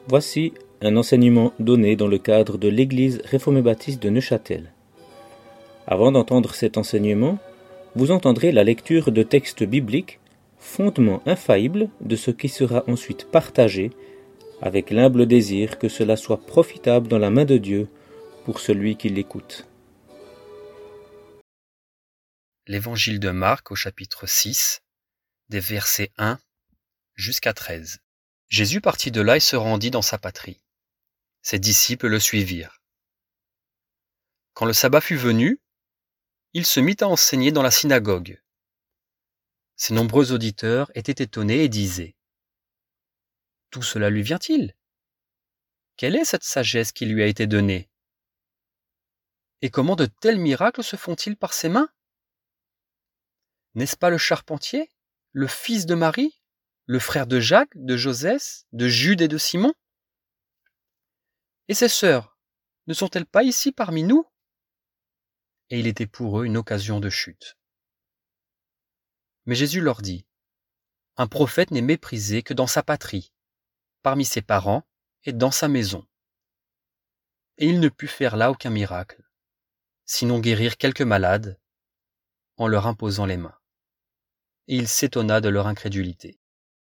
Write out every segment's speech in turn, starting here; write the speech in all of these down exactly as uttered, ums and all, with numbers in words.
Voici un enseignement donné dans le cadre de l'Église réformée baptiste de Neuchâtel. Avant d'entendre cet enseignement, vous entendrez la lecture de textes bibliques, fondement infaillible de ce qui sera ensuite partagé, avec l'humble désir que cela soit profitable dans la main de Dieu pour celui qui l'écoute. L'Évangile de Marc au chapitre six, des versets un jusqu'à treize. Jésus partit de là et se rendit dans sa patrie. Ses disciples le suivirent. Quand le sabbat fut venu, il se mit à enseigner dans la synagogue. Ses nombreux auditeurs étaient étonnés et disaient : « D'où cela lui vient-il ? Quelle est cette sagesse qui lui a été donnée ? Et comment de tels miracles se font-ils par ses mains ? N'est-ce pas le charpentier, le fils de Marie, le frère de Jacques, de Josès, de Jude et de Simon ? Et ses sœurs, ne sont-elles pas ici parmi nous ? » Et il était pour eux une occasion de chute. Mais Jésus leur dit : « Un prophète n'est méprisé que dans sa patrie, parmi ses parents et dans sa maison. » Et il ne put faire là aucun miracle, sinon guérir quelques malades en leur imposant les mains. Et il s'étonna de leur incrédulité.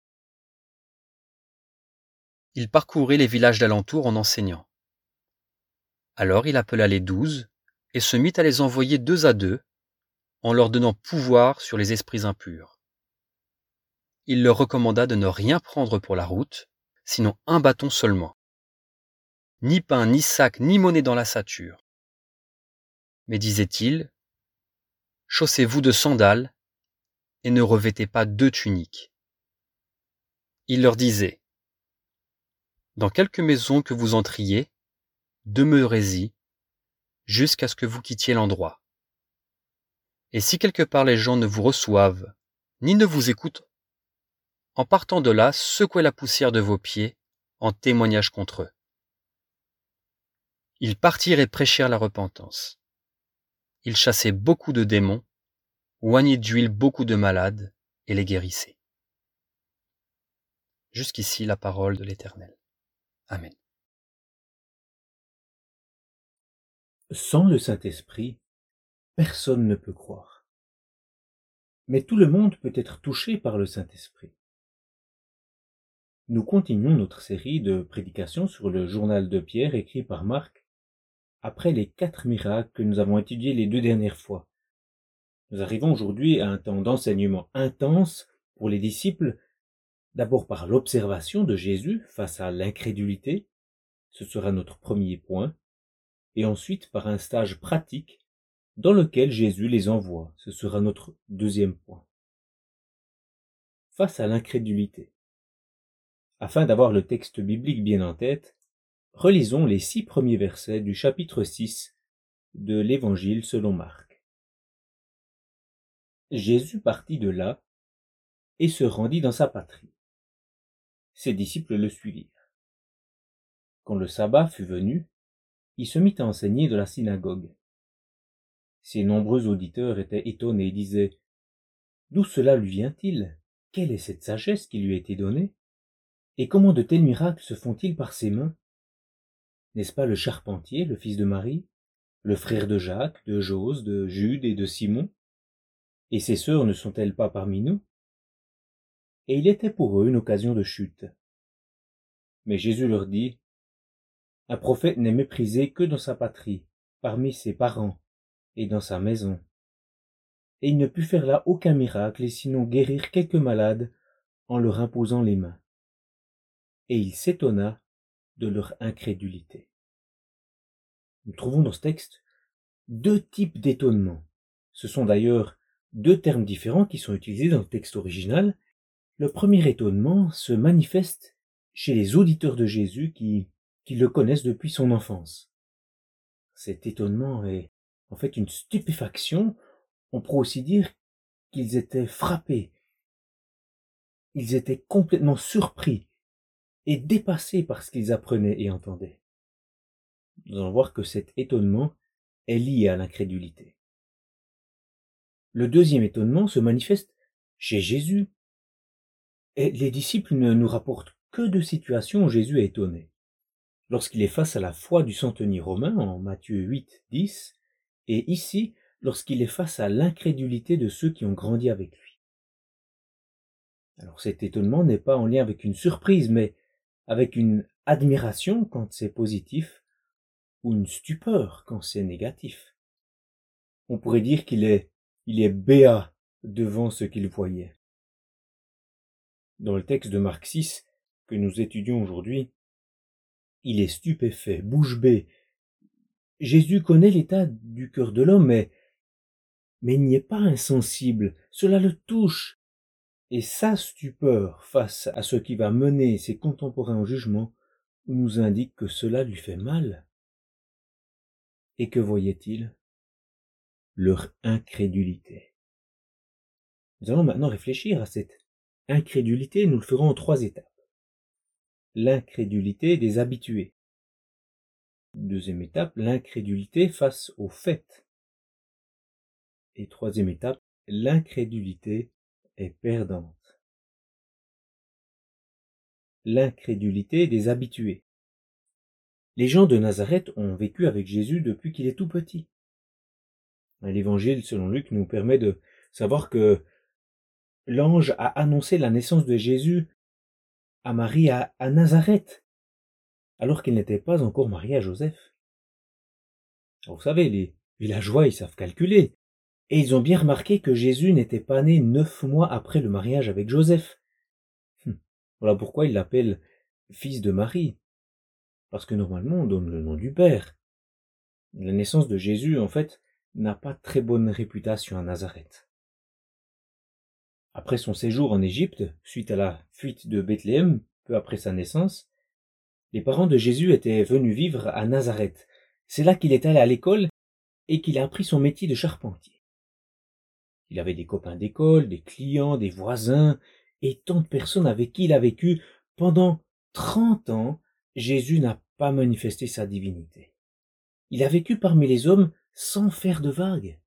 Il parcourait les villages d'alentour en enseignant. Alors il appela les douze et se mit à les envoyer deux à deux, en leur donnant pouvoir sur les esprits impurs. Il leur recommanda de ne rien prendre pour la route, sinon un bâton seulement. Ni pain, ni sac, ni monnaie dans la ceinture. Mais disait-il, chaussez-vous de sandales et ne revêtez pas deux tuniques. Il leur disait, dans quelque maison que vous entriez, demeurez-y jusqu'à ce que vous quittiez l'endroit. Et si quelque part les gens ne vous reçoivent, ni ne vous écoutent, en partant de là, secouez la poussière de vos pieds en témoignage contre eux. Ils partirent et prêchèrent la repentance. Ils chassaient beaucoup de démons, oignaient d'huile beaucoup de malades et les guérissaient. Jusqu'ici la parole de l'Éternel. Amen. Sans le Saint-Esprit, personne ne peut croire. Mais tout le monde peut être touché par le Saint-Esprit. Nous continuons notre série de prédications sur le journal de Pierre écrit par Marc, après les quatre miracles que nous avons étudiés les deux dernières fois. Nous arrivons aujourd'hui à un temps d'enseignement intense pour les disciples, d'abord par l'observation de Jésus face à l'incrédulité, ce sera notre premier point, et ensuite par un stage pratique dans lequel Jésus les envoie, ce sera notre deuxième point. Face à l'incrédulité. Afin d'avoir le texte biblique bien en tête, relisons les six premiers versets du chapitre six de l'Évangile selon Marc. Jésus partit de là et se rendit dans sa patrie. Ses disciples le suivirent. Quand le sabbat fut venu, il se mit à enseigner dans la synagogue. Ses nombreux auditeurs étaient étonnés et disaient : « D'où cela lui vient-il ? Quelle est cette sagesse qui lui a été donnée ? Et comment de tels miracles se font-ils par ses mains ? N'est-ce pas le charpentier, le fils de Marie, le frère de Jacques, de Jose, de Jude et de Simon ? Et ses sœurs ne sont-elles pas parmi nous ? » Et il était pour eux une occasion de chute. Mais Jésus leur dit : « Un prophète n'est méprisé que dans sa patrie, parmi ses parents et dans sa maison. » Et il ne put faire là aucun miracle, et sinon guérir quelques malades en leur imposant les mains. Et il s'étonna de leur incrédulité. Nous trouvons dans ce texte deux types d'étonnement. Ce sont d'ailleurs deux termes différents qui sont utilisés dans le texte original. Le premier étonnement se manifeste chez les auditeurs de Jésus qui, qui le connaissent depuis son enfance. Cet étonnement est en fait une stupéfaction. On pourrait aussi dire qu'ils étaient frappés. Ils étaient complètement surpris et dépassés par ce qu'ils apprenaient et entendaient. Nous allons voir que cet étonnement est lié à l'incrédulité. Le deuxième étonnement se manifeste chez Jésus. Et les disciples ne nous rapportent que de situations où Jésus est étonné. Lorsqu'il est face à la foi du centenier romain en Matthieu huit, dix, et ici, lorsqu'il est face à l'incrédulité de ceux qui ont grandi avec lui. Alors cet étonnement n'est pas en lien avec une surprise, mais avec une admiration quand c'est positif, ou une stupeur quand c'est négatif. On pourrait dire qu'il est, il est béat devant ce qu'il voyait. Dans le texte de Marc six que nous étudions aujourd'hui, il est stupéfait, bouche bée. Jésus connaît l'état du cœur de l'homme, mais, mais il n'y est pas insensible, cela le touche. Et sa stupeur face à ce qui va mener ses contemporains au jugement nous indique que cela lui fait mal. Et que voyait-il? Leur incrédulité. Nous allons maintenant réfléchir à cette incrédulité, nous le ferons en trois étapes. L'incrédulité des habitués. Deuxième étape, l'incrédulité face aux faits. Et troisième étape, l'incrédulité est perdante. L'incrédulité des habitués. Les gens de Nazareth ont vécu avec Jésus depuis qu'il est tout petit. L'évangile selon Luc nous permet de savoir que l'ange a annoncé la naissance de Jésus à Marie à, à Nazareth, alors qu'il n'était pas encore marié à Joseph. Alors, vous savez, les villageois, ils savent calculer, et ils ont bien remarqué que Jésus n'était pas né neuf mois après le mariage avec Joseph. Hum. Voilà pourquoi ils l'appellent fils de Marie, parce que normalement on donne le nom du Père. La naissance de Jésus, en fait, n'a pas très bonne réputation à Nazareth. Après son séjour en Égypte, suite à la fuite de Bethléem, peu après sa naissance, les parents de Jésus étaient venus vivre à Nazareth. C'est là qu'il est allé à l'école et qu'il a appris son métier de charpentier. Il avait des copains d'école, des clients, des voisins et tant de personnes avec qui il a vécu. Pendant trente ans, Jésus n'a pas manifesté sa divinité. Il a vécu parmi les hommes sans faire de vagues.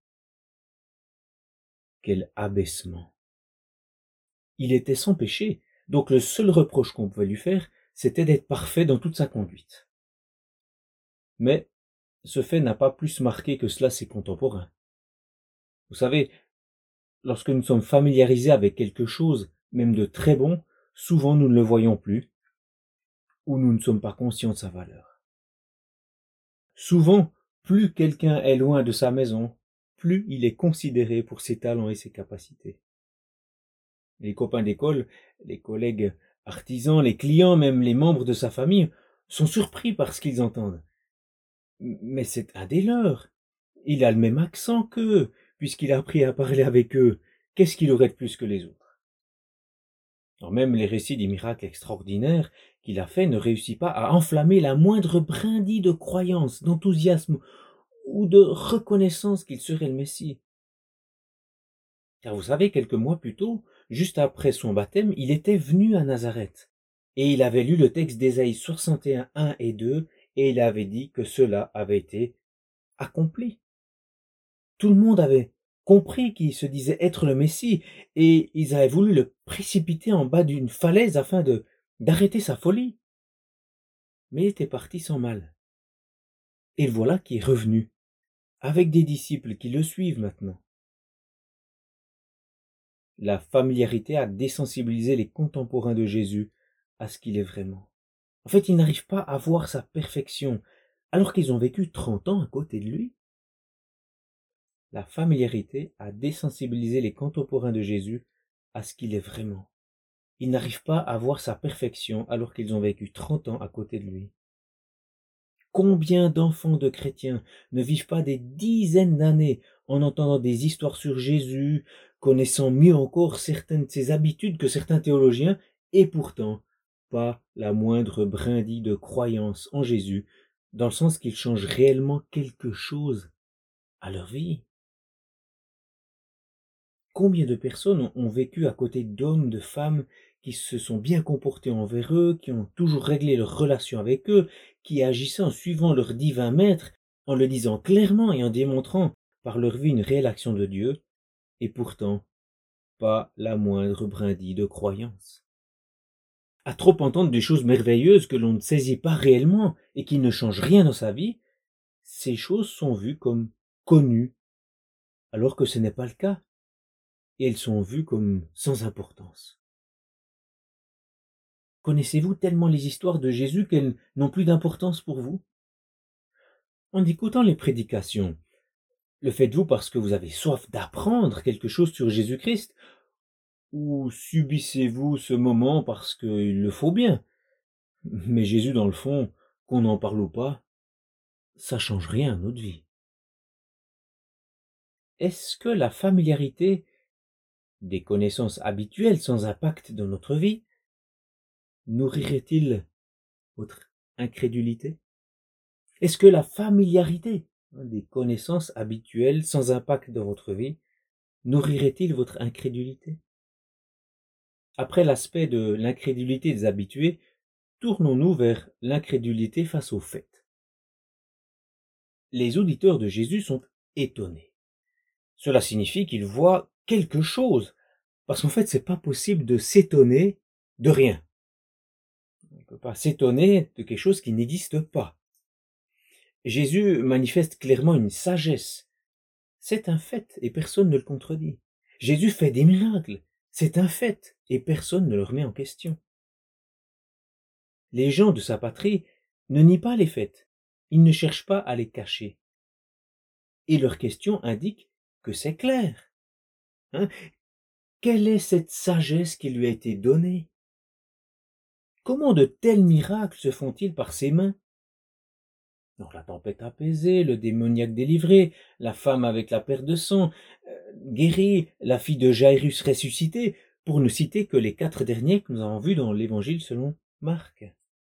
Quel abaissement! Il était sans péché, donc le seul reproche qu'on pouvait lui faire, c'était d'être parfait dans toute sa conduite. Mais ce fait n'a pas plus marqué que cela ses contemporains. Vous savez, lorsque nous sommes familiarisés avec quelque chose, même de très bon, souvent nous ne le voyons plus, ou nous ne sommes pas conscients de sa valeur. Souvent, plus quelqu'un est loin de sa maison, plus il est considéré pour ses talents et ses capacités. Les copains d'école, les collègues artisans, les clients, même les membres de sa famille, sont surpris par ce qu'ils entendent. Mais c'est un des leurs. Il a le même accent qu'eux, puisqu'il a appris à parler avec eux. Qu'est-ce qu'il aurait de plus que les autres? Alors même les récits des miracles extraordinaires qu'il a faits ne réussissent pas à enflammer la moindre brindille de croyance, d'enthousiasme ou de reconnaissance qu'il serait le Messie. Car vous savez, quelques mois plus tôt, juste après son baptême, il était venu à Nazareth, et il avait lu le texte d'Ésaïe soixante et un, un et deux, et il avait dit que cela avait été accompli. Tout le monde avait compris qu'il se disait être le Messie, et ils avaient voulu le précipiter en bas d'une falaise afin de d'arrêter sa folie. Mais il était parti sans mal. Et le voilà qui est revenu, avec des disciples qui le suivent maintenant. La familiarité a désensibilisé les contemporains de Jésus à ce qu'il est vraiment. En fait, ils n'arrivent pas à voir sa perfection, alors qu'ils ont vécu trente ans à côté de lui. La familiarité a désensibilisé les contemporains de Jésus à ce qu'il est vraiment. Ils n'arrivent pas à voir sa perfection alors qu'ils ont vécu trente ans à côté de lui. Combien d'enfants de chrétiens ne vivent pas des dizaines d'années en entendant des histoires sur Jésus, connaissant mieux encore certaines de ses habitudes que certains théologiens, et pourtant pas la moindre brindille de croyance en Jésus, dans le sens qu'il change réellement quelque chose à leur vie. Combien de personnes ont vécu à côté d'hommes, de femmes qui se sont bien comportés envers eux, qui ont toujours réglé leurs relations avec eux, qui agissaient en suivant leur divin maître, en le disant clairement et en démontrant par leur vie une réelle action de Dieu, et pourtant pas la moindre brindille de croyance. à trop entendre des choses merveilleuses que l'on ne saisit pas réellement et qui ne changent rien dans sa vie, ces choses sont vues comme connues, alors que ce n'est pas le cas, et elles sont vues comme sans importance. Connaissez-vous tellement les histoires de Jésus qu'elles n'ont plus d'importance pour vous? En écoutant les prédications, le faites-vous parce que vous avez soif d'apprendre quelque chose sur Jésus-Christ, ou subissez-vous ce moment parce qu'il le faut bien? Mais Jésus, dans le fond, qu'on en parle ou pas, ça change rien à notre vie. Est-ce que la familiarité des connaissances habituelles sans impact dans notre vie nourrirait-il votre incrédulité? Est-ce que la familiarité des connaissances habituelles sans impact dans votre vie nourrirait-il votre incrédulité? Après l'aspect de l'incrédulité des habitués, tournons-nous vers l'incrédulité face aux faits. Les auditeurs de Jésus sont étonnés. Cela signifie qu'ils voient quelque chose, parce qu'en fait, c'est pas possible de s'étonner de rien. On ne peut pas s'étonner de quelque chose qui n'existe pas. Jésus manifeste clairement une sagesse. C'est un fait et personne ne le contredit. Jésus fait des miracles. C'est un fait et personne ne le remet en question. Les gens de sa patrie ne nient pas les faits. Ils ne cherchent pas à les cacher. Et leurs questions indiquent que c'est clair. Hein? Quelle est cette sagesse qui lui a été donnée? Comment de tels miracles se font-ils par ses mains? Alors, la tempête apaisée, le démoniaque délivré, la femme avec la perte de sang euh, guérie, la fille de Jairus ressuscitée, pour ne citer que les quatre derniers que nous avons vus dans l'Évangile selon Marc.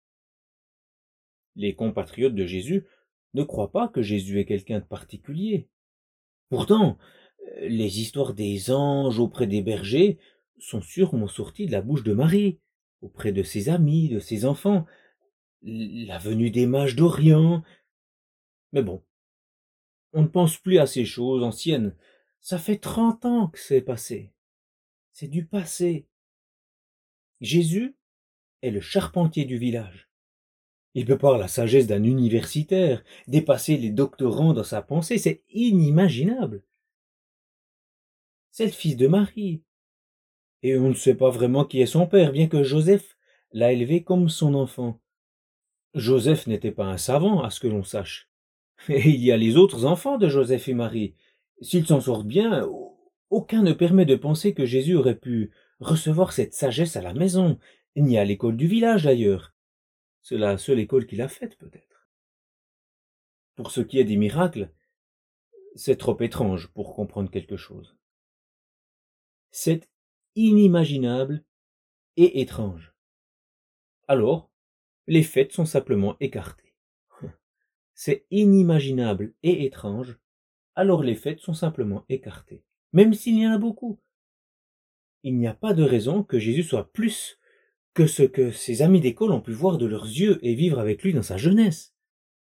Les compatriotes de Jésus ne croient pas que Jésus est quelqu'un de particulier. Pourtant, les histoires des anges auprès des bergers sont sûrement sorties de la bouche de Marie, auprès de ses amis, de ses enfants, la venue des mages d'Orient. Mais bon, on ne pense plus à ces choses anciennes. Ça fait trente ans que c'est passé. C'est du passé. Jésus est le charpentier du village. Il peut par la sagesse d'un universitaire dépasser les doctorants dans sa pensée, c'est inimaginable. C'est le fils de Marie. Et on ne sait pas vraiment qui est son père, bien que Joseph l'a élevé comme son enfant. Joseph n'était pas un savant, à ce que l'on sache. Et il y a les autres enfants de Joseph et Marie. S'ils s'en sortent bien, aucun ne permet de penser que Jésus aurait pu recevoir cette sagesse à la maison, ni à l'école du village d'ailleurs. C'est la seule école qu'il a faite, peut-être. Pour ce qui est des miracles, c'est trop étrange pour comprendre quelque chose. C'est inimaginable et étrange. Alors, les faits sont simplement écartés. C'est inimaginable et étrange, alors les faits sont simplement écartés. Même s'il y en a beaucoup. Il n'y a pas de raison que Jésus soit plus que ce que ses amis d'école ont pu voir de leurs yeux et vivre avec lui dans sa jeunesse.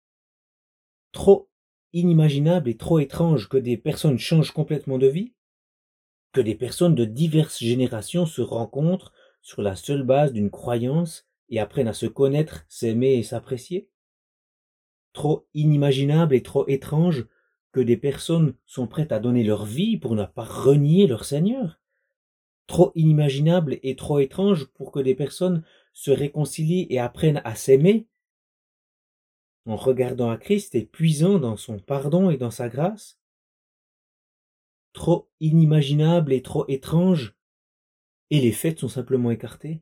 Trop inimaginable et trop étrange que des personnes changent complètement de vie, que des personnes de diverses générations se rencontrent sur la seule base d'une croyance et apprennent à se connaître, s'aimer et s'apprécier. Trop inimaginable et trop étrange que des personnes sont prêtes à donner leur vie pour ne pas renier leur Seigneur. Trop inimaginable et trop étrange pour que des personnes se réconcilient et apprennent à s'aimer en regardant à Christ et puisant dans son pardon et dans sa grâce. Trop inimaginable et trop étrange, et les faits sont simplement écartés.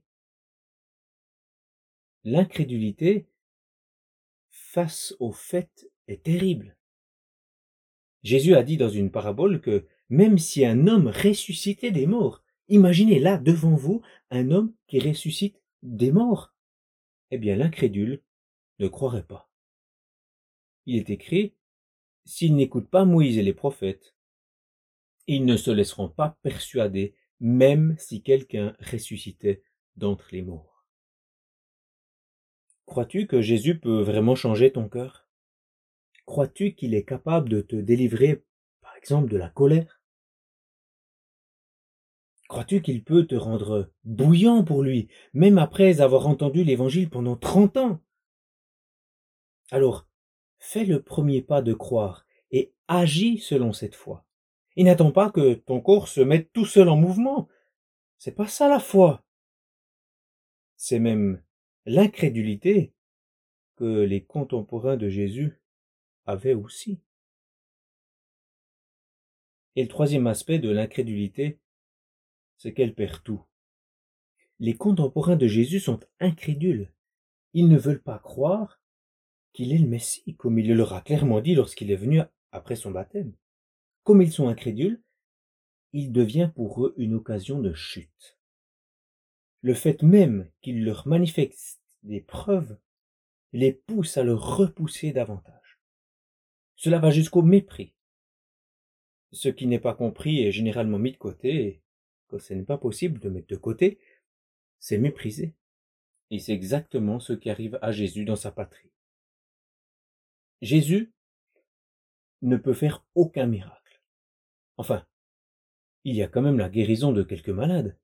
L'incrédulité face aux faits est terrible. Jésus a dit dans une parabole que même si un homme ressuscitait des morts, imaginez là devant vous un homme qui ressuscite des morts, eh bien l'incrédule ne croirait pas. Il est écrit, s'ils n'écoutent pas Moïse et les prophètes, ils ne se laisseront pas persuader, même si quelqu'un ressuscitait d'entre les morts. Crois-tu que Jésus peut vraiment changer ton cœur? Crois-tu qu'il est capable de te délivrer, par exemple, de la colère? Crois-tu qu'il peut te rendre bouillant pour lui, même après avoir entendu l'évangile pendant trente ans? Alors, fais le premier pas de croire et agis selon cette foi. Et n'attends pas que ton corps se mette tout seul en mouvement. C'est pas ça la foi. C'est même l'incrédulité que les contemporains de Jésus avaient aussi. Et le troisième aspect de l'incrédulité, c'est qu'elle perd tout. Les contemporains de Jésus sont incrédules. Ils ne veulent pas croire qu'il est le Messie, comme il le leur a clairement dit lorsqu'il est venu après son baptême. Comme ils sont incrédules, il devient pour eux une occasion de chute. Le fait même qu'il leur manifeste des preuves les pousse à le repousser davantage. Cela va jusqu'au mépris. Ce qui n'est pas compris est généralement mis de côté, et quand ce n'est pas possible de mettre de côté, c'est méprisé. Et c'est exactement ce qui arrive à Jésus dans sa patrie. Jésus ne peut faire aucun miracle. Enfin, il y a quand même la guérison de quelques malades.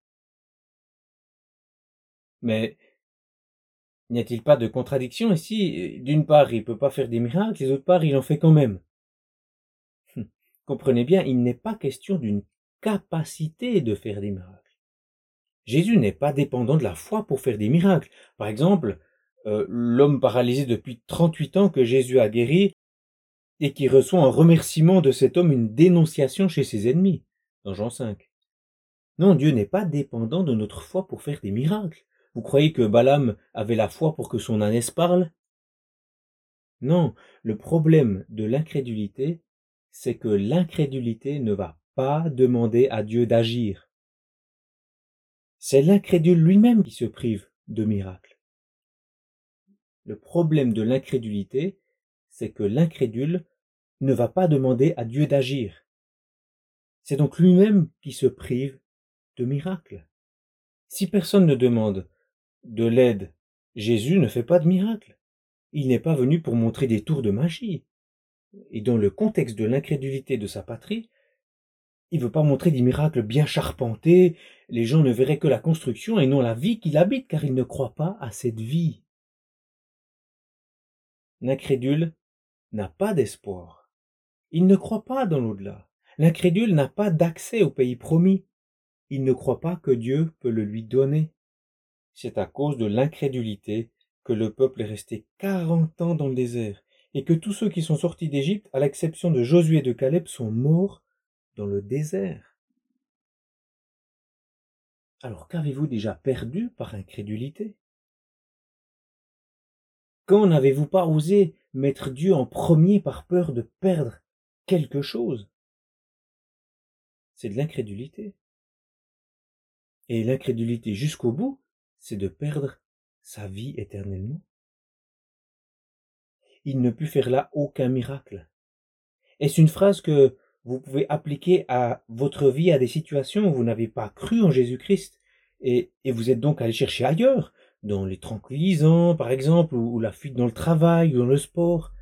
Mais n'y a-t-il pas de contradiction ici? D'une part, il ne peut pas faire des miracles, et d'autre part, il en fait quand même. Hum. Comprenez bien, il n'est pas question d'une capacité de faire des miracles. Jésus n'est pas dépendant de la foi pour faire des miracles. Par exemple, euh, l'homme paralysé depuis trente-huit ans que Jésus a guéri et qui reçoit en remerciement de cet homme une dénonciation chez ses ennemis, dans Jean cinq. Non, Dieu n'est pas dépendant de notre foi pour faire des miracles. Vous croyez que Balaam avait la foi pour que son ânesse parle? Non, le problème de l'incrédulité, c'est que l'incrédulité ne va pas demander à Dieu d'agir. C'est l'incrédule lui-même qui se prive de miracles. Le problème de l'incrédulité, c'est que l'incrédule ne va pas demander à Dieu d'agir. C'est donc lui-même qui se prive de miracles. Si personne ne demande de l'aide, Jésus ne fait pas de miracle. Il n'est pas venu pour montrer des tours de magie. Et dans le contexte de l'incrédulité de sa patrie, il ne veut pas montrer des miracles bien charpentés, les gens ne verraient que la construction et non la vie qu'il habite, car ils ne croient pas à cette vie. L'incrédule n'a pas d'espoir. Il ne croit pas dans l'au-delà. L'incrédule n'a pas d'accès au pays promis. Il ne croit pas que Dieu peut le lui donner. C'est à cause de l'incrédulité que le peuple est resté quarante ans dans le désert, et que tous ceux qui sont sortis d'Égypte, à l'exception de Josué et de Caleb, sont morts dans le désert. Alors qu'avez-vous déjà perdu par incrédulité? Quand n'avez-vous pas osé mettre Dieu en premier par peur de perdre quelque chose? C'est de l'incrédulité. Et l'incrédulité jusqu'au bout, c'est de perdre sa vie éternellement. Il ne put faire là aucun miracle. Est-ce une phrase que vous pouvez appliquer à votre vie, à des situations où vous n'avez pas cru en Jésus-Christ et, et vous êtes donc allé chercher ailleurs, dans les tranquillisants par exemple, ou, ou la fuite dans le travail, ou dans le sport?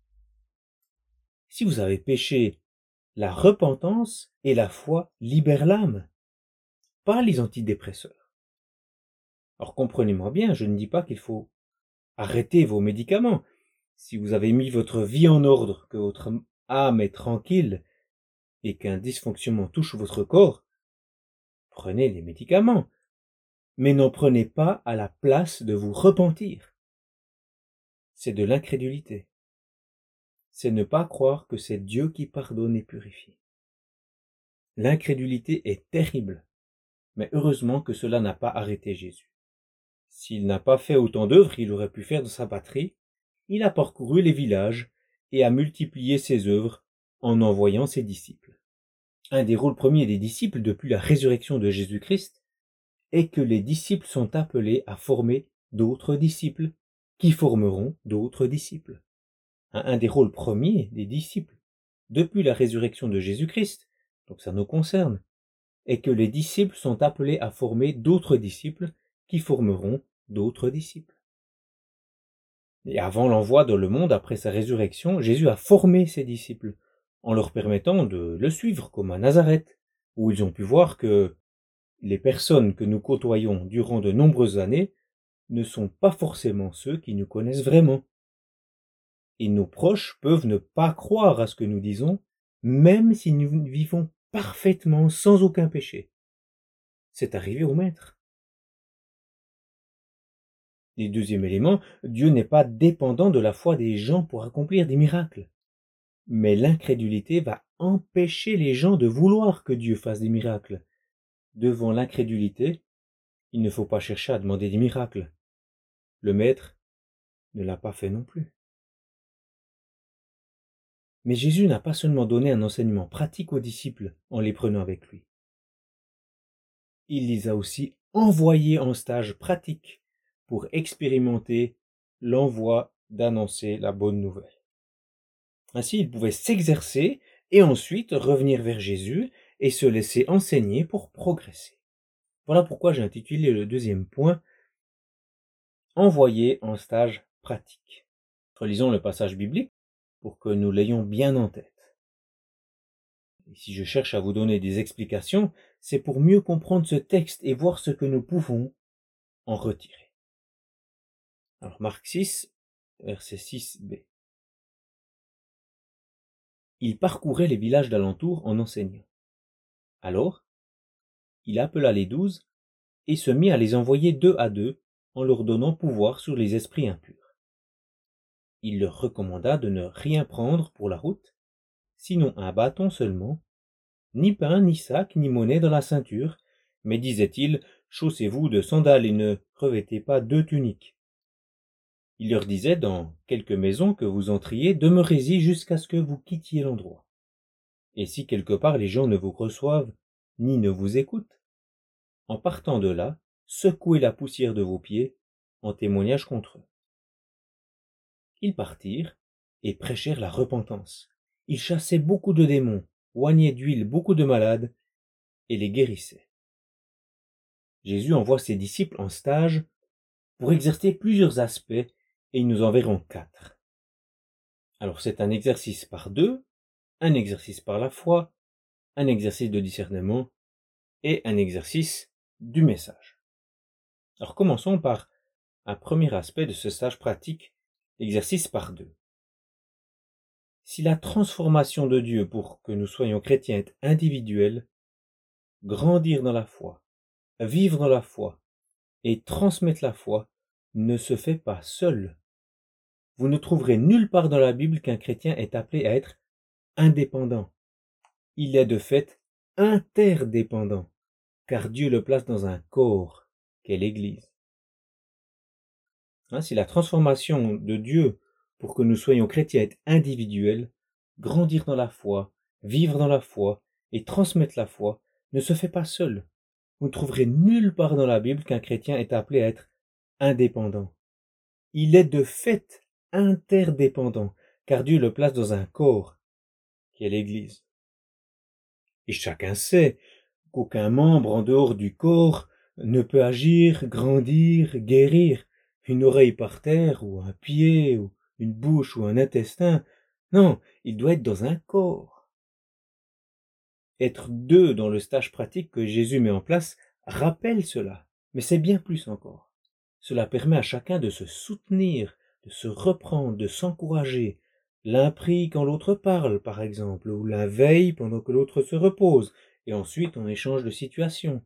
Si vous avez péché, la repentance et la foi libèrent l'âme, pas les antidépresseurs. Alors comprenez-moi bien, je ne dis pas qu'il faut arrêter vos médicaments. Si vous avez mis votre vie en ordre, que votre âme est tranquille et qu'un dysfonctionnement touche votre corps, prenez les médicaments, mais n'en prenez pas à la place de vous repentir. C'est de l'incrédulité. C'est ne pas croire que c'est Dieu qui pardonne et purifie. L'incrédulité est terrible, mais heureusement que cela n'a pas arrêté Jésus. S'il n'a pas fait autant d'œuvres qu'il aurait pu faire dans sa patrie, il a parcouru les villages et a multiplié ses œuvres en envoyant ses disciples. Un des rôles premiers des disciples depuis la résurrection de Jésus-Christ est que les disciples sont appelés à former d'autres disciples qui formeront d'autres disciples. Un des rôles premiers des disciples depuis la résurrection de Jésus-Christ, donc ça nous concerne, est que les disciples sont appelés à former d'autres disciples qui formeront d'autres disciples. Et avant l'envoi dans le monde après sa résurrection, Jésus a formé ses disciples en leur permettant de le suivre comme à Nazareth, où ils ont pu voir que Les personnes que nous côtoyons durant de nombreuses années ne sont pas forcément ceux qui nous connaissent vraiment. Et nos proches peuvent ne pas croire à ce que nous disons, même si nous vivons parfaitement sans aucun péché. C'est arrivé au Maître. Et deuxième élément, Dieu n'est pas dépendant de la foi des gens pour accomplir des miracles. Mais l'incrédulité va empêcher les gens de vouloir que Dieu fasse des miracles. Devant l'incrédulité, il ne faut pas chercher à demander des miracles. Le Maître ne l'a pas fait non plus. Mais Jésus n'a pas seulement donné un enseignement pratique aux disciples en les prenant avec lui. Il les a aussi envoyés en stage pratique pour expérimenter l'envoi d'annoncer la bonne nouvelle. Ainsi, ils pouvaient s'exercer et ensuite revenir vers Jésus et se laisser enseigner pour progresser. Voilà pourquoi j'ai intitulé le deuxième point « Envoyer en stage pratique ». Relisons le passage biblique pour que nous l'ayons bien en tête. Et si je cherche à vous donner des explications, c'est pour mieux comprendre ce texte et voir ce que nous pouvons en retirer. Alors Marc six, verset six b. Il parcourait les villages d'alentour en enseignant. Alors, il appela les douze et se mit à les envoyer deux à deux en leur donnant pouvoir sur les esprits impurs. Il leur recommanda de ne rien prendre pour la route, sinon un bâton seulement, ni pain, ni sac, ni monnaie dans la ceinture, mais disait-il, chaussez-vous de sandales et ne revêtez pas deux tuniques. Il leur disait dans quelque maison que vous entriez, demeurez-y jusqu'à ce que vous quittiez l'endroit. Et si quelque part les gens ne vous reçoivent, ni ne vous écoutent, en partant de là, secouez la poussière de vos pieds, en témoignage contre eux. Ils partirent et prêchèrent la repentance. Ils chassaient beaucoup de démons, oignaient d'huile beaucoup de malades, et les guérissaient. Jésus envoie ses disciples en stage pour exercer plusieurs aspects, et ils nous en verront quatre. Alors c'est un exercice par deux, un exercice par la foi, un exercice de discernement et un exercice du message. Alors commençons par un premier aspect de ce stage pratique, l'exercice par deux. Si la transformation de Dieu pour que nous soyons chrétiens est individuelle, grandir dans la foi, vivre dans la foi et transmettre la foi ne se fait pas seul. Vous ne trouverez nulle part dans la Bible qu'un chrétien est appelé à être indépendant. Il est de fait interdépendant, car Dieu le place dans un corps qu'est l'Église. Hein, si la transformation de Dieu pour que nous soyons chrétiens est individuelle, grandir dans la foi, vivre dans la foi et transmettre la foi ne se fait pas seul. Vous ne trouverez nulle part dans la Bible qu'un chrétien est appelé à être indépendant. Il est de fait interdépendant, car Dieu le place dans un corps, qui est l'Église. Et chacun sait qu'aucun membre en dehors du corps ne peut agir, grandir, guérir. Une oreille par terre, ou un pied, ou une bouche, ou un intestin. Non, il doit être dans un corps. Être deux dans le stage pratique que Jésus met en place rappelle cela, mais c'est bien plus encore. Cela permet à chacun de se soutenir, de se reprendre, de s'encourager. L'un prie quand l'autre parle, par exemple, ou l'un veille pendant que l'autre se repose, et ensuite on échange de situation.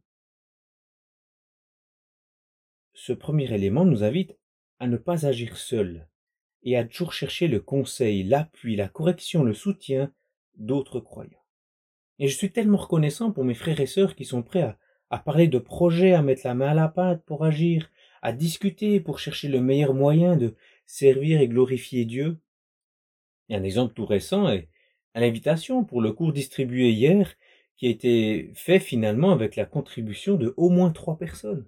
Ce premier élément nous invite à ne pas agir seul, et à toujours chercher le conseil, l'appui, la correction, le soutien d'autres croyants. Et je suis tellement reconnaissant pour mes frères et sœurs qui sont prêts à, à parler de projets, à mettre la main à la pâte pour agir, à discuter pour chercher le meilleur moyen de servir et glorifier Dieu. Et un exemple tout récent est à l'invitation pour le cours distribué hier, qui a été fait finalement avec la contribution de au moins trois personnes.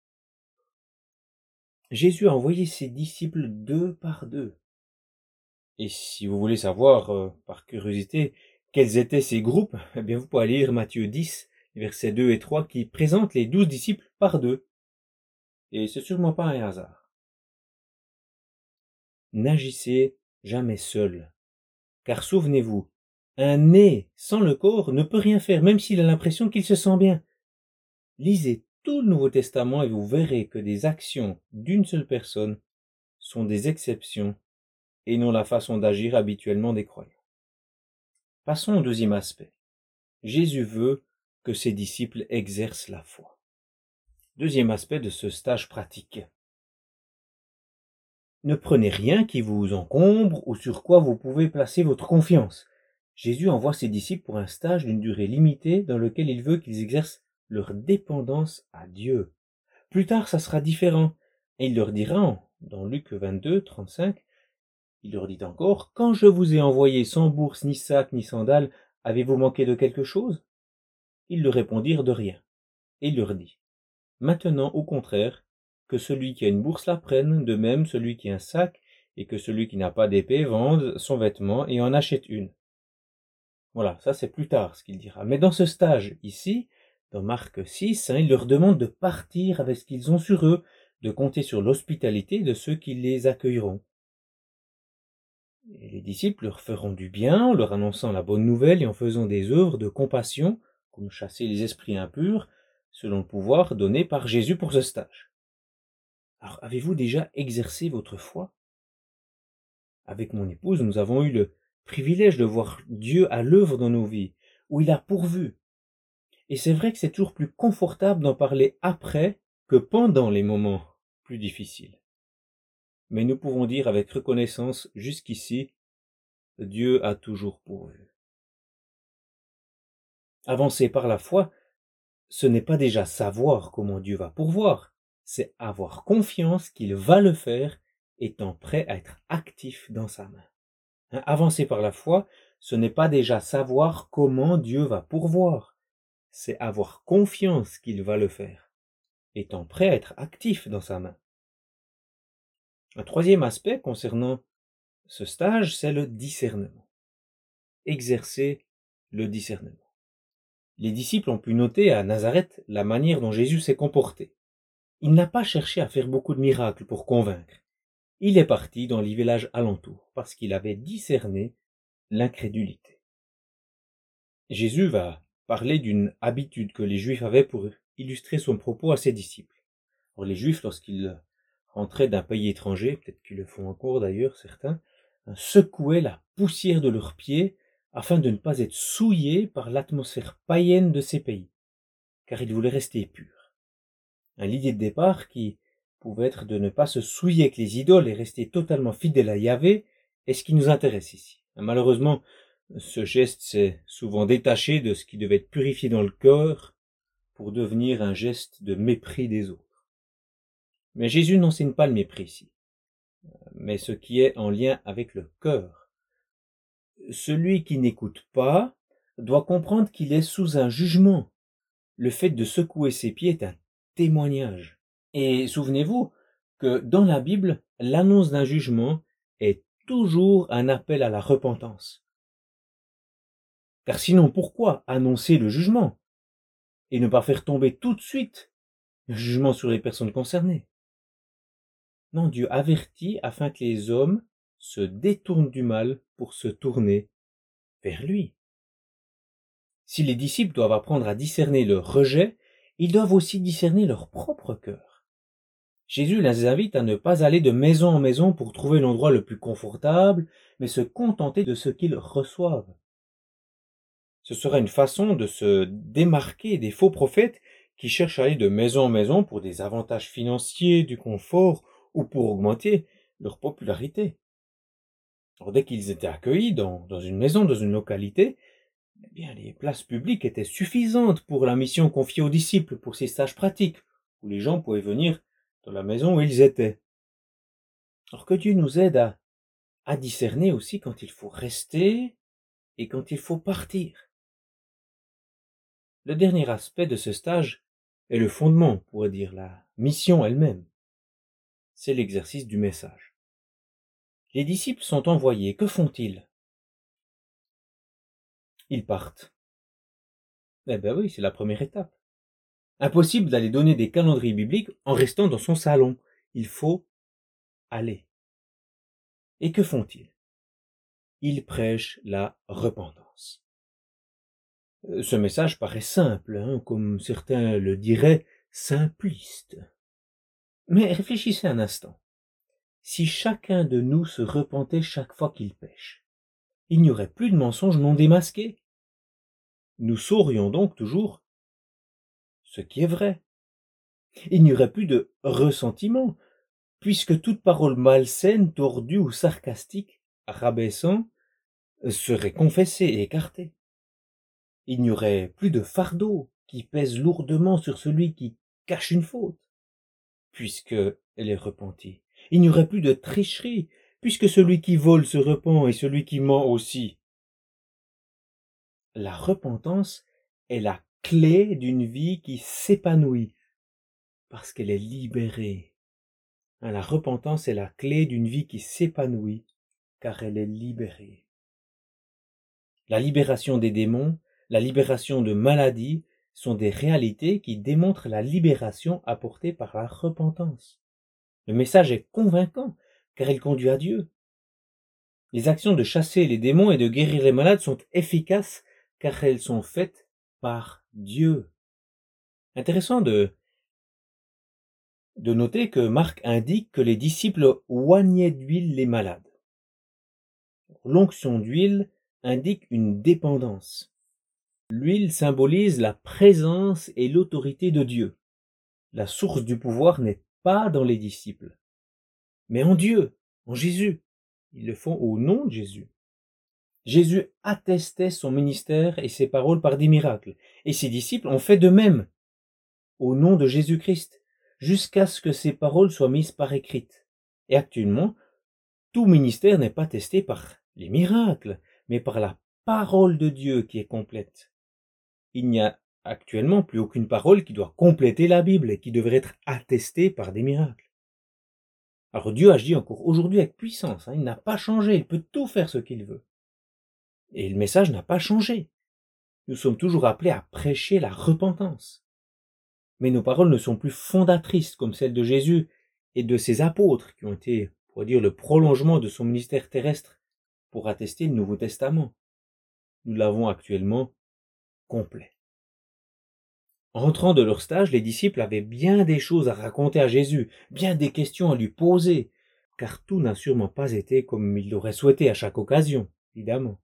Jésus a envoyé ses disciples deux par deux. Et si vous voulez savoir, euh, par curiosité, quels étaient ces groupes, eh bien vous pouvez lire Matthieu dix, versets deux et trois, qui présente les douze disciples par deux. Et c'est sûrement pas un hasard. N'agissez jamais seul. Car souvenez-vous, un nez sans le corps ne peut rien faire, même s'il a l'impression qu'il se sent bien. Lisez tout le Nouveau Testament et vous verrez que des actions d'une seule personne sont des exceptions et non la façon d'agir habituellement des croyants. Passons au deuxième aspect. Jésus veut que ses disciples exercent la foi. Deuxième aspect de ce stage pratique. Ne prenez rien qui vous encombre ou sur quoi vous pouvez placer votre confiance. Jésus envoie ses disciples pour un stage d'une durée limitée dans lequel il veut qu'ils exercent leur dépendance à Dieu. Plus tard, ça sera différent. Et il leur dira, dans Luc vingt-deux, trente-cinq, il leur dit encore, « Quand je vous ai envoyé sans bourse, ni sac, ni sandales, avez-vous manqué de quelque chose ?» Ils leur répondirent de rien. Et il leur dit, « Maintenant, au contraire, que celui qui a une bourse la prenne, de même celui qui a un sac, et que celui qui n'a pas d'épée vende son vêtement et en achète une. » Voilà, ça c'est plus tard ce qu'il dira. Mais dans ce stage, ici, dans Marc six, hein, il leur demande de partir avec ce qu'ils ont sur eux, de compter sur l'hospitalité de ceux qui les accueilleront. Et les disciples leur feront du bien en leur annonçant la bonne nouvelle et en faisant des œuvres de compassion, comme chasser les esprits impurs, selon le pouvoir donné par Jésus pour ce stage. Alors, avez-vous déjà exercé votre foi? Avec mon épouse, nous avons eu le privilège de voir Dieu à l'œuvre dans nos vies, où il a pourvu. Et c'est vrai que c'est toujours plus confortable d'en parler après que pendant les moments plus difficiles. Mais nous pouvons dire avec reconnaissance, jusqu'ici, Dieu a toujours pourvu. Avancer par la foi, ce n'est pas déjà savoir comment Dieu va pourvoir, c'est avoir confiance qu'il va le faire, étant prêt à être actif dans sa main. Hein, avancer par la foi, ce n'est pas déjà savoir comment Dieu va pourvoir, c'est avoir confiance qu'il va le faire, étant prêt à être actif dans sa main. Un troisième aspect concernant ce stage, c'est le discernement. Exercer le discernement. Les disciples ont pu noter à Nazareth la manière dont Jésus s'est comporté. Il n'a pas cherché à faire beaucoup de miracles pour convaincre. Il est parti dans les villages alentours parce qu'il avait discerné l'incrédulité. Jésus va parler d'une habitude que les Juifs avaient pour illustrer son propos à ses disciples. Alors, les Juifs, lorsqu'ils rentraient d'un pays étranger, peut-être qu'ils le font encore d'ailleurs certains, secouaient la poussière de leurs pieds afin de ne pas être souillés par l'atmosphère païenne de ces pays, car ils voulaient rester purs. L'idée de départ qui pouvait être de ne pas se souiller avec les idoles et rester totalement fidèle à Yahvé est ce qui nous intéresse ici. Malheureusement, ce geste s'est souvent détaché de ce qui devait être purifié dans le cœur pour devenir un geste de mépris des autres. Mais Jésus n'enseigne pas le mépris ici, mais ce qui est en lien avec le cœur. Celui qui n'écoute pas doit comprendre qu'il est sous un jugement. Le fait de secouer ses pieds est un témoignage. Et souvenez-vous que dans la Bible, l'annonce d'un jugement est toujours un appel à la repentance. Car sinon, pourquoi annoncer le jugement et ne pas faire tomber tout de suite le jugement sur les personnes concernées? Non, Dieu avertit afin que les hommes se détournent du mal pour se tourner vers lui. Si les disciples doivent apprendre à discerner leur rejet, ils doivent aussi discerner leur propre cœur. Jésus les invite à ne pas aller de maison en maison pour trouver l'endroit le plus confortable, mais se contenter de ce qu'ils reçoivent. Ce sera une façon de se démarquer des faux prophètes qui cherchent à aller de maison en maison pour des avantages financiers, du confort ou pour augmenter leur popularité. Alors, dès qu'ils étaient accueillis dans, dans une maison, dans une localité, eh bien, les places publiques étaient suffisantes pour la mission confiée aux disciples pour ces stages pratiques, où les gens pouvaient venir dans la maison où ils étaient. Alors que Dieu nous aide à, à discerner aussi quand il faut rester et quand il faut partir. Le dernier aspect de ce stage est le fondement, on pourrait dire, la mission elle-même. C'est l'exercice du message. Les disciples sont envoyés, que font-ils? Ils partent. Eh ben oui, c'est la première étape. Impossible d'aller donner des calendriers bibliques en restant dans son salon. Il faut aller. Et que font-ils? Ils prêchent la repentance. Ce message paraît simple, hein, comme certains le diraient, simpliste. Mais réfléchissez un instant. Si chacun de nous se repentait chaque fois qu'il pêche, il n'y aurait plus de mensonges non démasqués. Nous saurions donc toujours ce qui est vrai. Il n'y aurait plus de ressentiment, puisque toute parole malsaine, tordue ou sarcastique, rabaissant, serait confessée et écartée. Il n'y aurait plus de fardeau qui pèse lourdement sur celui qui cache une faute, puisque elle est repentie. Il n'y aurait plus de tricherie, puisque celui qui vole se repent et celui qui ment aussi. La repentance est la clé d'une vie qui s'épanouit, parce qu'elle est libérée. La repentance est la clé d'une vie qui s'épanouit, car elle est libérée. La libération des démons, la libération de maladies sont des réalités qui démontrent la libération apportée par la repentance. Le message est convaincant, car il conduit à Dieu. Les actions de chasser les démons et de guérir les malades sont efficaces, car elles sont faites par Dieu. Intéressant de, de noter que Marc indique que les disciples oignaient d'huile les malades. L'onction d'huile indique une dépendance. L'huile symbolise la présence et l'autorité de Dieu. La source du pouvoir n'est pas dans les disciples, mais en Dieu, en Jésus. Ils le font au nom de Jésus. Jésus attestait son ministère et ses paroles par des miracles, et ses disciples ont fait de même, au nom de Jésus-Christ, jusqu'à ce que ses paroles soient mises par écrite. Et actuellement, tout ministère n'est pas testé par les miracles, mais par la parole de Dieu qui est complète. Il n'y a actuellement plus aucune parole qui doit compléter la Bible et qui devrait être attestée par des miracles. Alors Dieu agit encore aujourd'hui avec puissance, hein, il n'a pas changé, il peut tout faire ce qu'il veut. Et le message n'a pas changé. Nous sommes toujours appelés à prêcher la repentance. Mais nos paroles ne sont plus fondatrices comme celles de Jésus et de ses apôtres qui ont été, on pourrait dire, le prolongement de son ministère terrestre pour attester le Nouveau Testament. Nous l'avons actuellement complet. En rentrant de leur stage, les disciples avaient bien des choses à raconter à Jésus, bien des questions à lui poser, car tout n'a sûrement pas été comme ils l'auraient souhaité à chaque occasion, évidemment.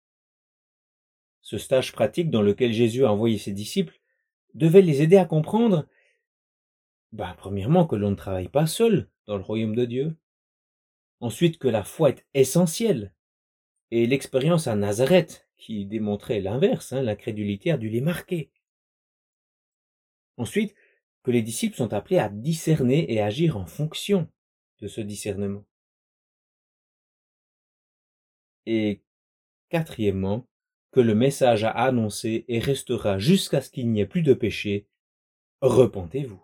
Ce stage pratique dans lequel Jésus a envoyé ses disciples devait les aider à comprendre, ben, premièrement, que l'on ne travaille pas seul dans le royaume de Dieu, ensuite que la foi est essentielle, et l'expérience à Nazareth, qui démontrait l'inverse, hein, l'incrédulité a dû les marquer. Ensuite, que les disciples sont appelés à discerner et agir en fonction de ce discernement. Et quatrièmement, que le message a annoncé et restera jusqu'à ce qu'il n'y ait plus de péché, repentez-vous.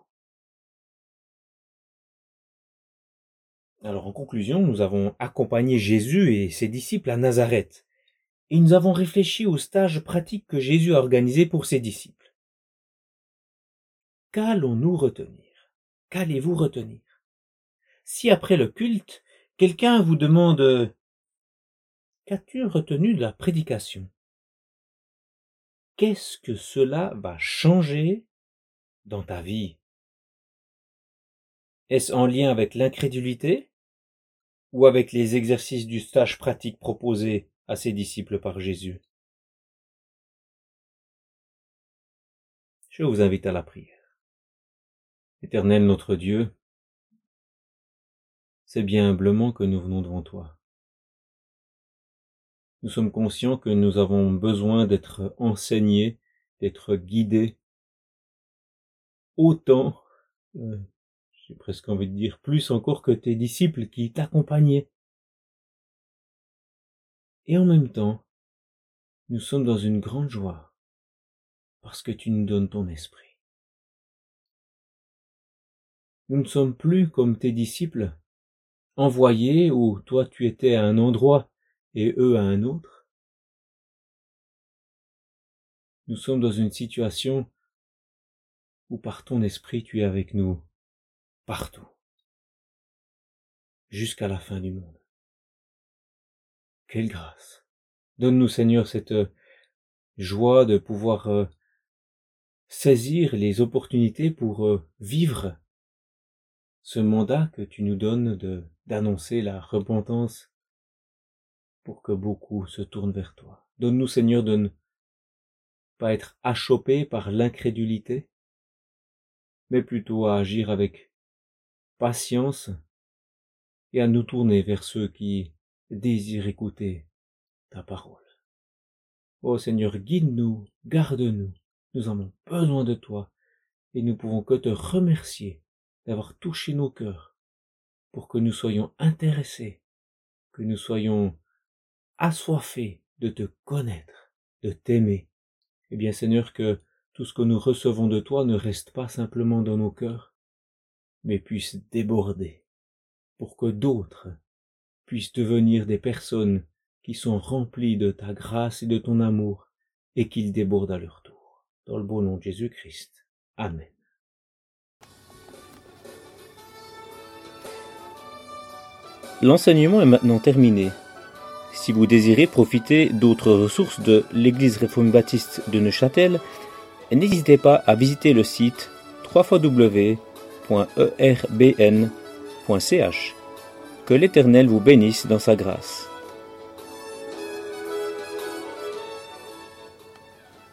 Alors en conclusion, nous avons accompagné Jésus et ses disciples à Nazareth, et nous avons réfléchi au stage pratique que Jésus a organisé pour ses disciples. Qu'allons-nous retenir? Qu'allez-vous retenir? Si après le culte, quelqu'un vous demande « Qu'as-tu retenu de la prédication ?» Qu'est-ce que cela va changer dans ta vie? Est-ce en lien avec l'incrédulité ou avec les exercices du stage pratique proposé à ses disciples par Jésus? Je vous invite à la prière. Éternel notre Dieu, c'est bien humblement que nous venons devant toi. Nous sommes conscients que nous avons besoin d'être enseignés, d'être guidés, autant, euh, j'ai presque envie de dire plus encore que tes disciples qui t'accompagnaient. Et en même temps, nous sommes dans une grande joie, parce que tu nous donnes ton esprit. Nous ne sommes plus comme tes disciples, envoyés où toi tu étais à un endroit et eux à un autre. Nous sommes dans une situation où par ton esprit tu es avec nous partout, jusqu'à la fin du monde. Quelle grâce! Donne-nous Seigneur cette joie de pouvoir euh, saisir les opportunités pour euh, vivre ce mandat que tu nous donnes de d'annoncer la repentance pour que beaucoup se tournent vers toi. Donne-nous, Seigneur, de ne pas être achoppés par l'incrédulité, mais plutôt à agir avec patience et à nous tourner vers ceux qui désirent écouter ta parole. Ô Seigneur, guide-nous, garde-nous, nous avons besoin de toi et nous pouvons que te remercier d'avoir touché nos cœurs pour que nous soyons intéressés, que nous soyons assoiffés de te connaître, de t'aimer. Eh bien Seigneur, que tout ce que nous recevons de toi ne reste pas simplement dans nos cœurs, mais puisse déborder, pour que d'autres puissent devenir des personnes qui sont remplies de ta grâce et de ton amour, et qu'ils débordent à leur tour. Dans le beau nom de Jésus-Christ. Amen. L'enseignement est maintenant terminé. Si vous désirez profiter d'autres ressources de l'Église réformée baptiste de Neuchâtel, n'hésitez pas à visiter le site w w w point e r b n point c h. Que l'Éternel vous bénisse dans sa grâce.